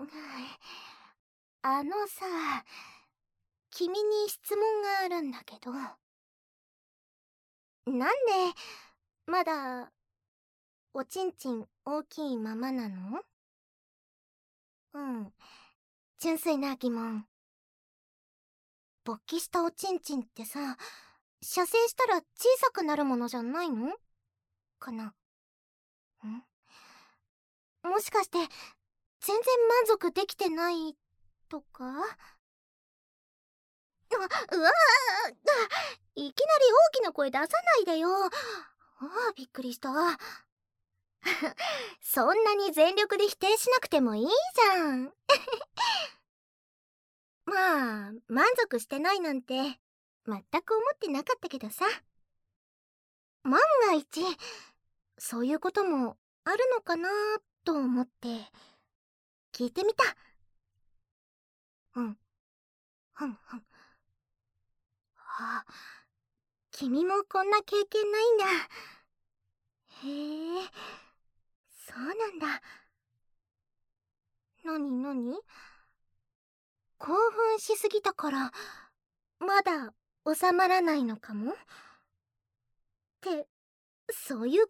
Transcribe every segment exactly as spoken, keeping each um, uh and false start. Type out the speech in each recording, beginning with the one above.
あのさ、君に質問があるんだけど、なんでまだおちんちん大きいままなの？うん、純粋な疑問。勃起したおちんちんってさ、射精したら小さくなるものじゃないのかな？んもしかして全然満足できてないとか？あ、うわあ、いきなり大きな声出さないでよ。ああ、びっくりした。そんなに全力で否定しなくてもいいじゃん。まあ、満足してないなんて全く思ってなかったけどさ。万が一、そういうこともあるのかなと思って聞いてみた。うん、ふんふん。あ、君もこんな経験ないんだ。へえ、そうなんだ。なになに？興奮しすぎたからまだ収まらないのかも？ってそういうこと？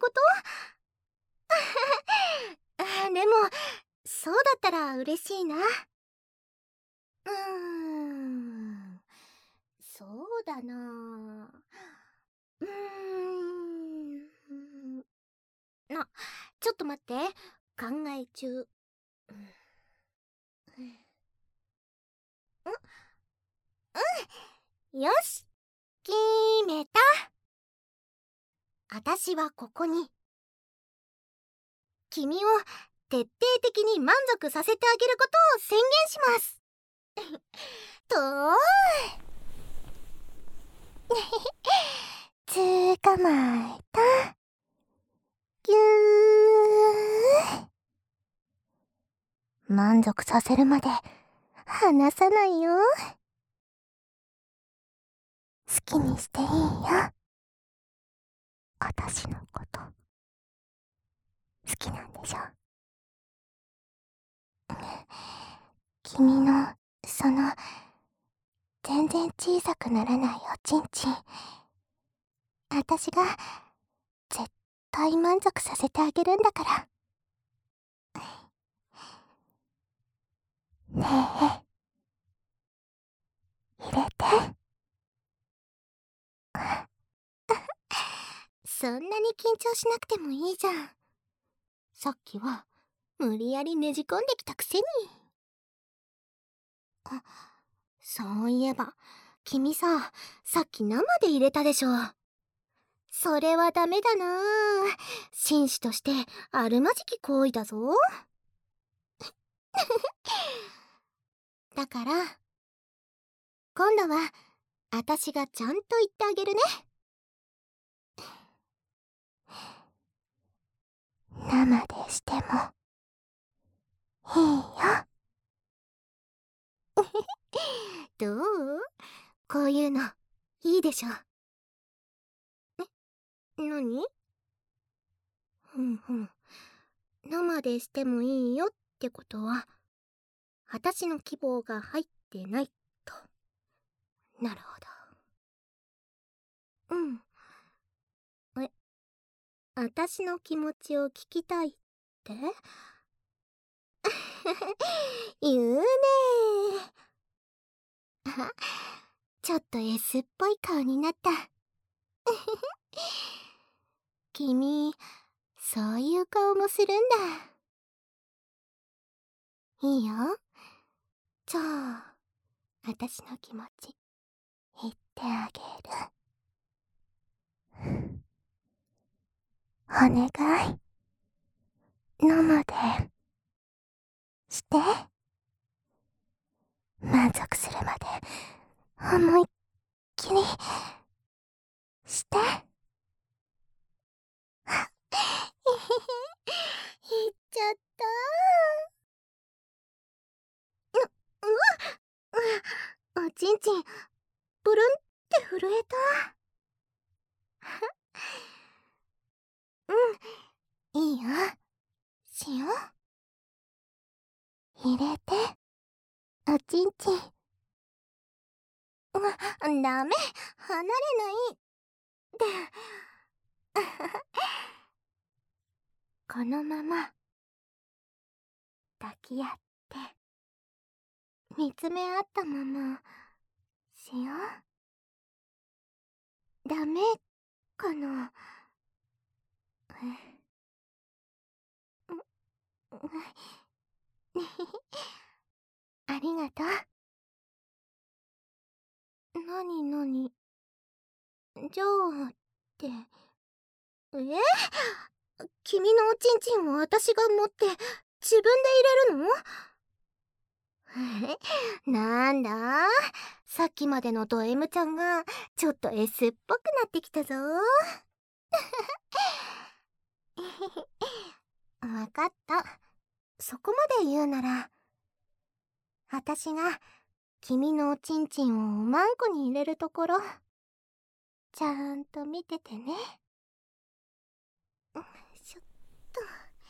あ、でもそうだったら嬉しいな。うーん、そうだな。うーん、な、ちょっと待って、考え中。うん、うん、よし、決めた。あたしはここに君を徹底的に満足させてあげることを宣言します。とー捕まえた。ぎゅー。満足させるまで離さないよ。好きにしていいよ。私のこと好きなんでしょ？君のその全然小さくならないおちんちん、私が絶対満足させてあげるんだから。ねえ、入れて。そんなに緊張しなくてもいいじゃん。さっきは無理やりねじ込んできたくせに。あ、そういえば君さ、さっき生で入れたでしょ。それはダメだなあ。紳士としてあるまじき行為だぞ。だから今度はあたしがちゃんと言ってあげるね。生でしてもいいよ。どう？こういうのいいでしょ？え、なに？ふんふん。生でしてもいいよってことはあたしの希望が入ってないと。なるほど。うん。え、あたしの気持ちを聞きたいって？言うねー。ちょっと S っぽい顔になった。君、そういう顔もするんだ。いいよ。じゃあ、あたしの気持ち言ってあげる。お願い。生でして。満足するまで思いっきりして。言っちゃった。う、うわ、おちんちんブルンって震えた。うん、いいよ。しよう。 入れて、おちんちん。うダメ、離れない。このまま抱き合って見つめ合ったまましよう。ダメかな。ありがとう。なになに、じゃあって、え、君のおちんちんを私が持って自分で入れるの？なんだ、さっきまでのド M ちゃんがちょっと S っぽくなってきたぞ。わかった。そこまで言うなら、私が君のおちんちんをおまんこに入れるところ、ちゃんと見ててね。しょっと。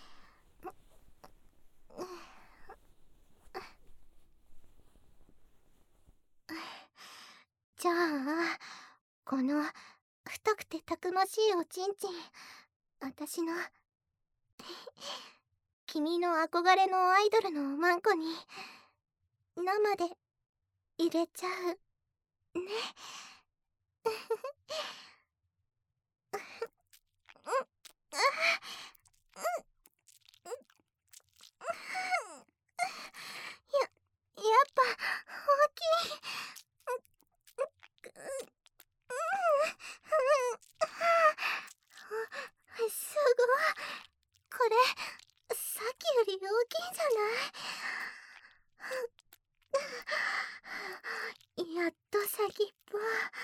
じゃあ、この太くてたくましいおちんちん、私の君の憧れのアイドルのおまんこに生で入れちゃうね。や、やっぱ大きい。すごい。これさっきより大きいんじゃない？やっと先っぽ。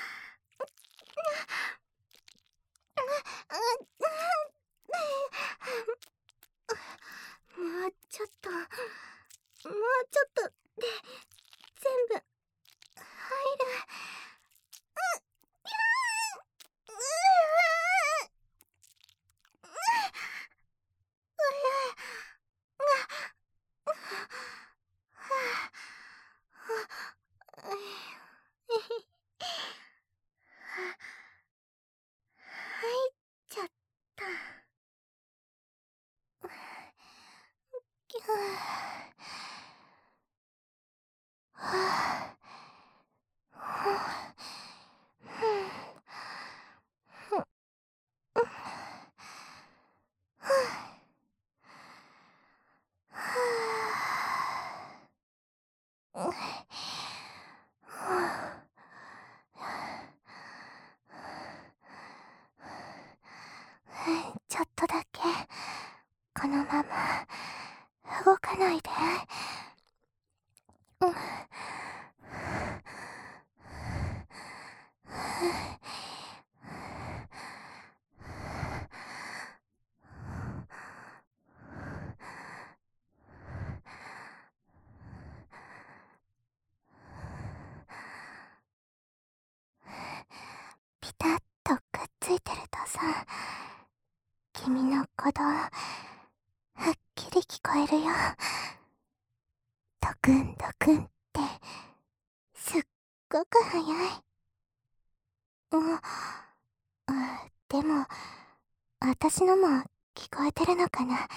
もうちょっと、もうちょっとで全部入る。入っちゃった。きゅーはちょっとだけこのまま動かないで。うん。ピタッとくっついてるとさ、君の鼓動はっきり聞こえるよ。ドクンドクンってすっごく早い。うん、あ、でも私のも聞こえてるのかな。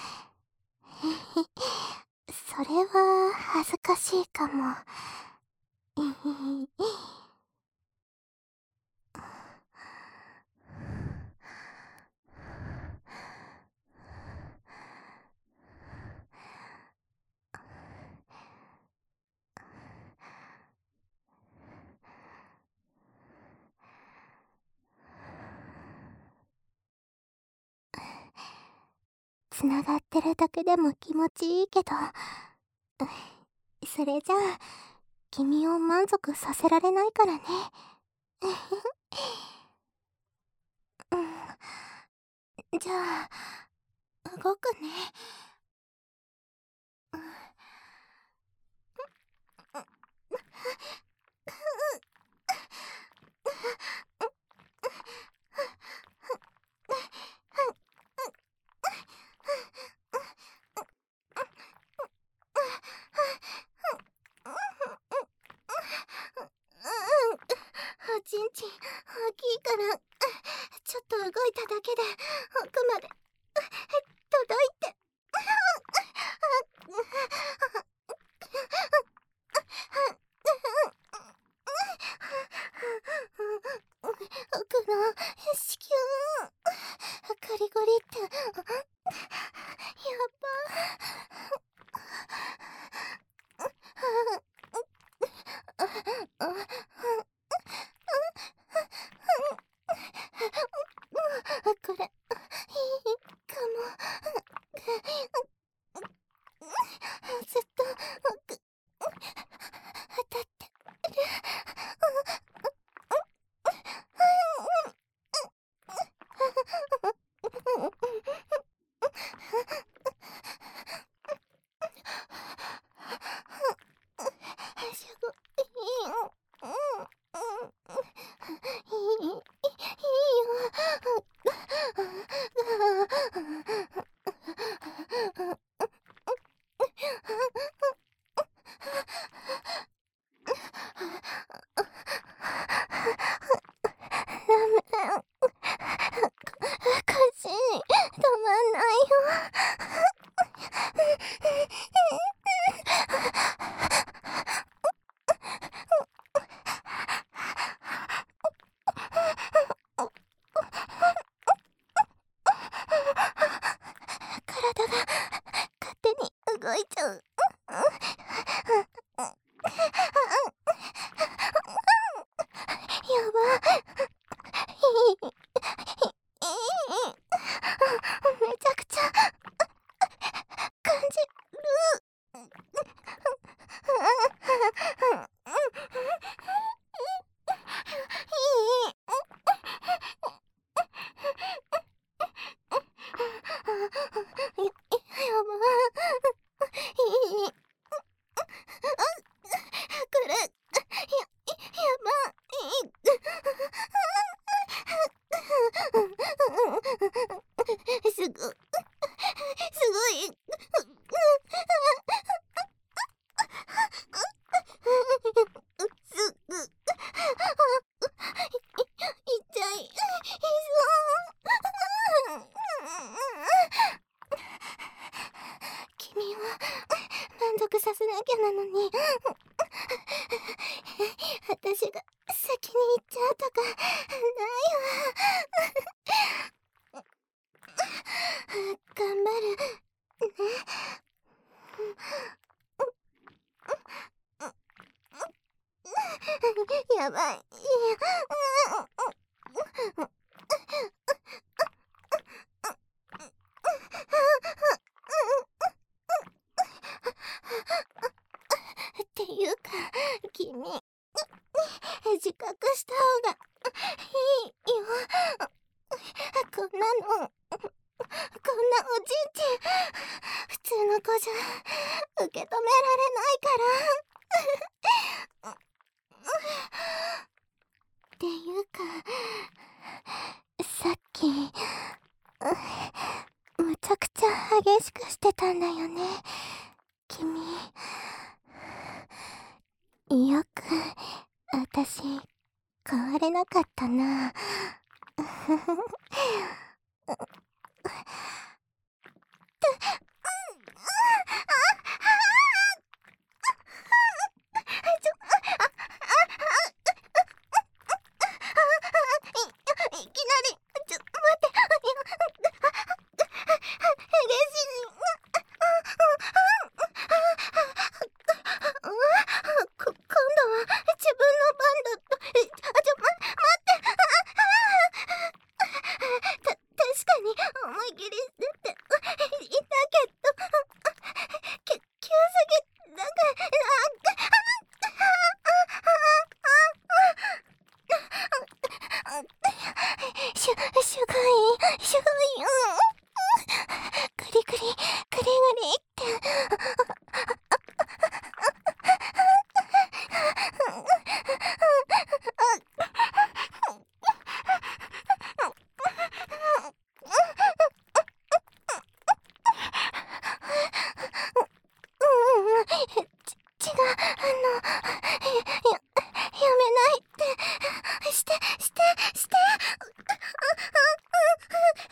それは恥ずかしいかも。つながってるだけでも気持ちいいけど、それじゃあ君を満足させられないからね。うん、じゃあ動くね。 けで奥まで届いて。奥の子宮ゴリゴリってやば。これいいかも。ずっと当たってる。すごいいいよ。いいいいよ。おかしい。止まんないよ。体が勝手に動いちゃう。やばい。めちゃくちゃ感じる。やばい。いい。これや、やばい。すご、すごい。すぐ、痛い。いそう。君を満足させなきゃなのに、私が先に行っちゃうとかないわ。頑張るね。やばい。っていうか、君、自覚した方がいいよ。こんなの、こんなおちんちん、普通の子じゃ受け止められないから。っていうか、さっき、むちゃくちゃ激しくしてたんだよね、君。よく、私、変われなかったな。いきなり、ちょ、待って、激しい。こ、今度は自分の番だと。え、あ、ちょ、ま、待って。た、確かに思い切り出ていたけど、き、急すぎ、だから、しゅ、すごい、すごいよ。グリグリ、グリグリって。ち、違う、あの、や、やめないって。して、して、して。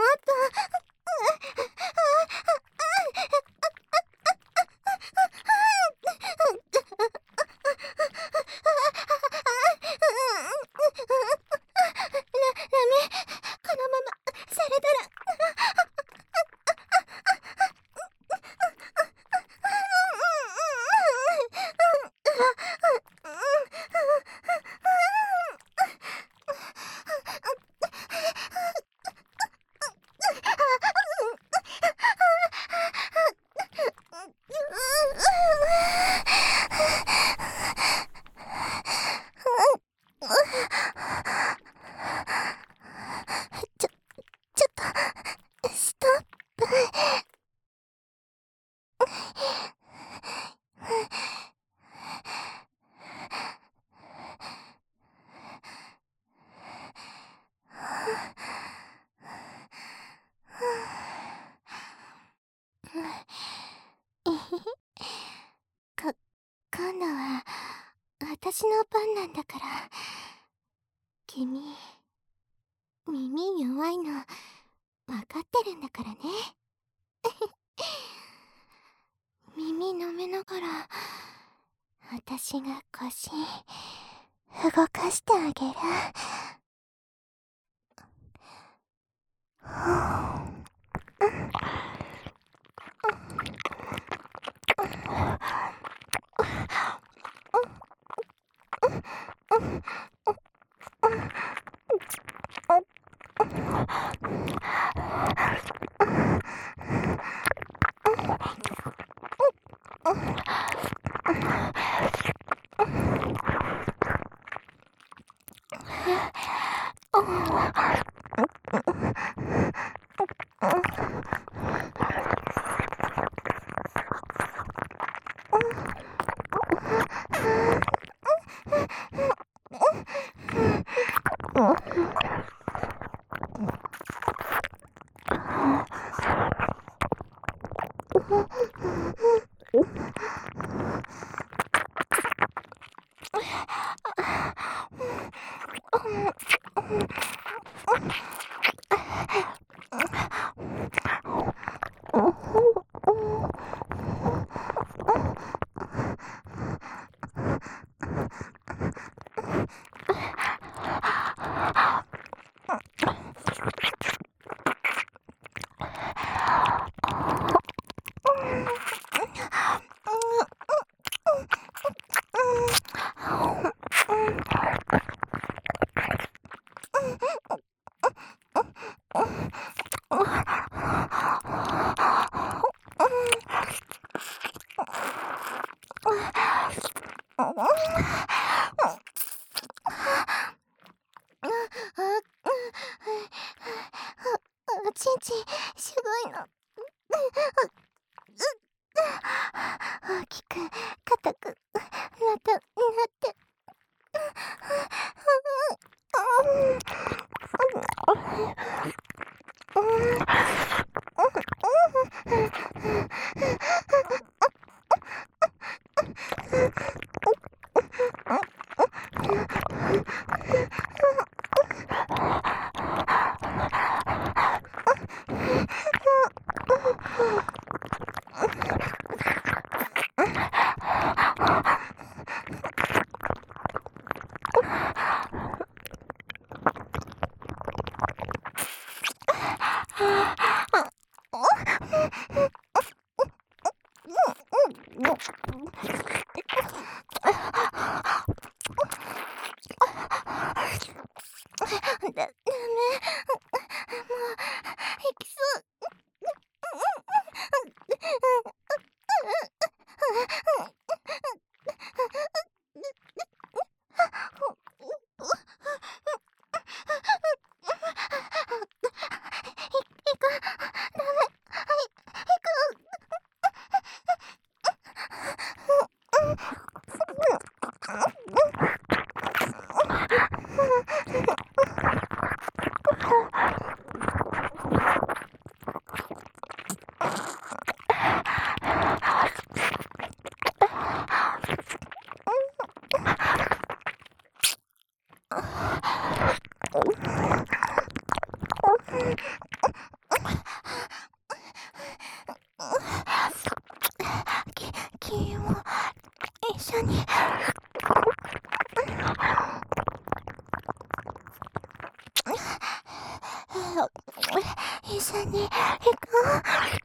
か、今度は私の番なんだから。君、耳弱いの分かってるんだからね。耳舐めながら私が腰動かしてあげる。おちんちんすごいの。大きく硬くなったなってだ、ダメ。もう、行きそう。 一緒に行こう。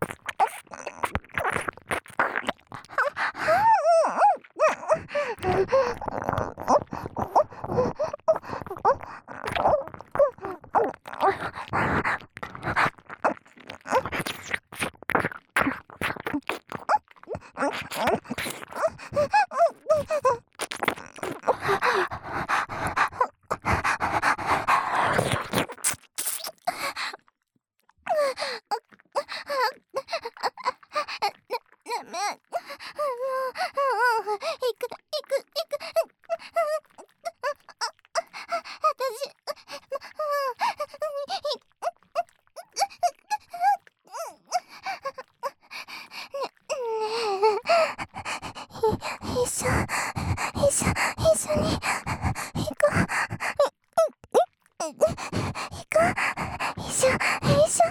一緒、一緒、一緒に行こう。行こう。一緒、一緒、一緒。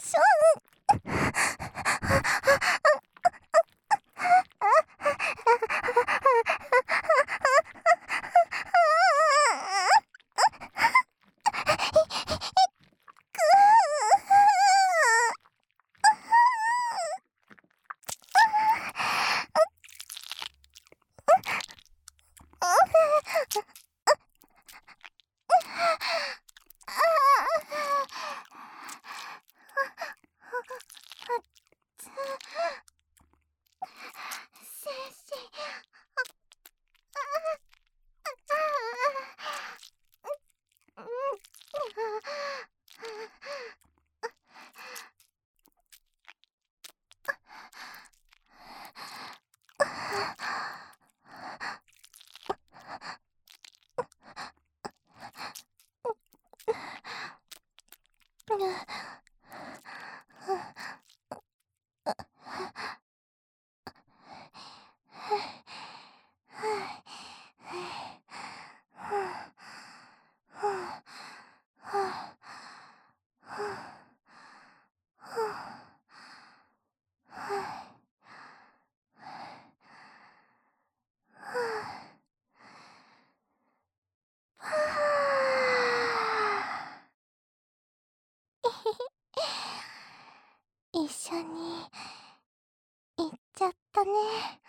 一緒に行っちゃったね。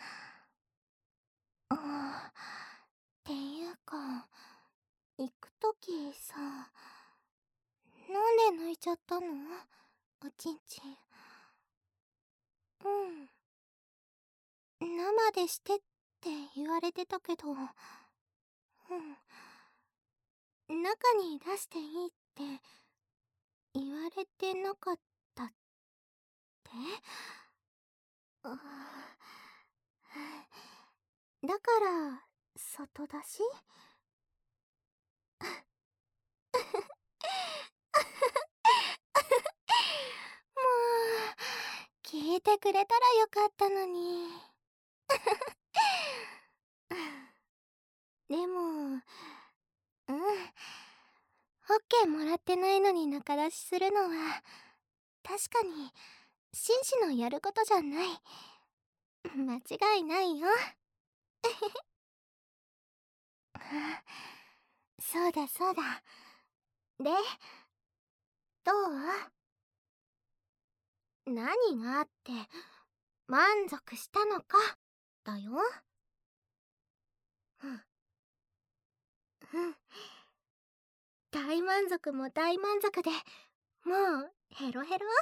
うん、っていうか、行くときさ、なんで泣いちゃったの？おちんちん。うん。生でしてって言われてたけど、うん。中に出していいって言われてなかったって？あだから外だし。もう聞いてくれたらよかったのに。でも、うん、オッケーもらってないのに仲出しするのは確かに紳士のやることじゃない。間違いないよ。そうだそうだ。で、どう？何があって満足したのかだよ。うん。うん。大満足も大満足で、もうヘロヘロ？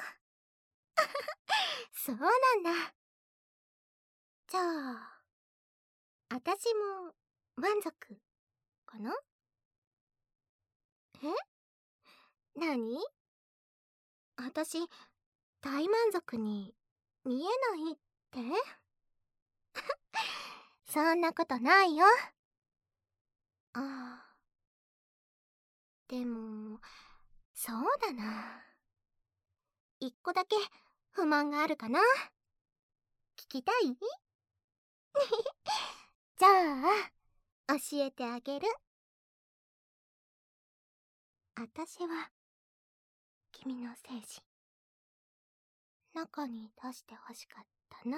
そうなんだ。じゃあ、あたしも満足かな？え？なに？あたし大満足に見えないって？そんなことないよ。ああ。でも、そうだな。一個だけ不満があるかな。聞きたい？じゃあ、教えてあげる。あたしは、君の精子、中に出してほしかったな。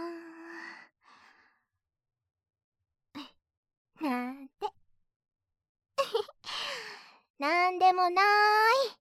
なんて。なんでもない。